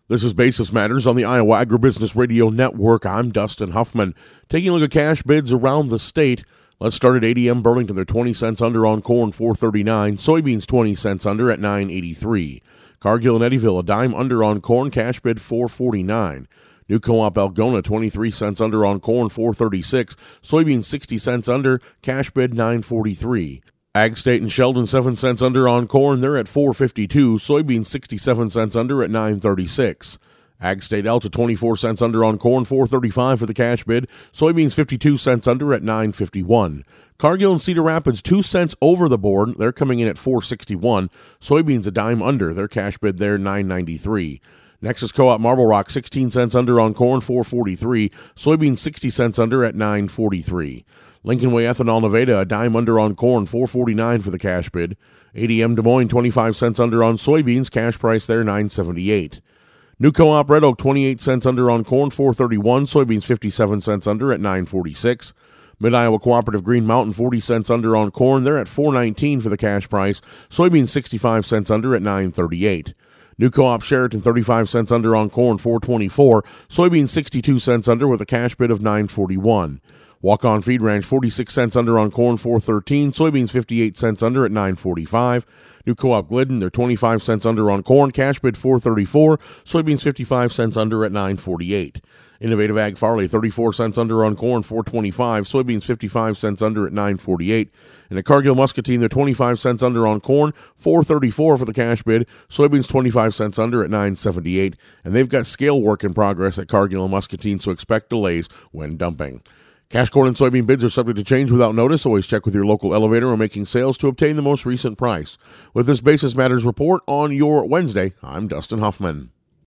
This is Basis Matters on the Iowa Agribusiness Radio Network. I'm Dustin Huffman. Taking a look at cash bids around the state. Let's start at ADM Burlington. They're 20 cents under on corn, $4.39. Soybeans 20 cents under at $9.83. Cargill and Eddyville, a dime under on corn, cash bid $4.49. New Co-op Algona, 23 cents under on corn, $4.36. Soybeans 60 cents under, cash bid $9.43. Ag State and Sheldon, 7 cents under on corn. They're at $4.52. Soybeans 67 cents under at $9.36. Ag State Alta, 24 cents under on corn, $4.35 for the cash bid. Soybeans 52 cents under at $9.51. Cargill and Cedar Rapids, 2 cents over the board. They're coming in at $4.61. Soybeans a dime under. Their cash bid there, $9.93. Nexus Co-op Marble Rock, 16 cents under on corn, $4.43. Soybeans 60 cents under at $9.43. Lincoln Way Ethanol Nevada, a dime under on corn, $4.49 for the cash bid. ADM Des Moines, 25 cents under on soybeans, cash price there, $9.78. New Co-op Red Oak, 28 cents under on corn, $4.31. Soybeans 57 cents under at $9.46. Mid-Iowa Cooperative Green Mountain, 40 cents under on corn. They're at $4.19 for the cash price. Soybeans 65 cents under at $9.38. New Co-op Sheraton, 35 cents under on corn, $4.24. Soybeans 62 cents under with a cash bid of $9.41. Walk-On Feed Ranch, 46 cents under on corn, $4.13. Soybeans 58 cents under at $9.45. New Co-op Glidden, they're 25 cents under on corn, cash bid $4.34. Soybeans 55 cents under at $9.48. Innovative Ag Farley, 34 cents under on corn, $4.25. Soybeans 55 cents under at $9.48. And at Cargill Muscatine, they're 25 cents under on corn, $4.34 for the cash bid. Soybeans 25 cents under at $9.78. And they've got scale work in progress at Cargill and Muscatine, so expect delays when dumping. Cash corn and soybean bids are subject to change without notice. Always check with your local elevator when making sales to obtain the most recent price. With this Basis Matters report on your Wednesday, I'm Dustin Huffman.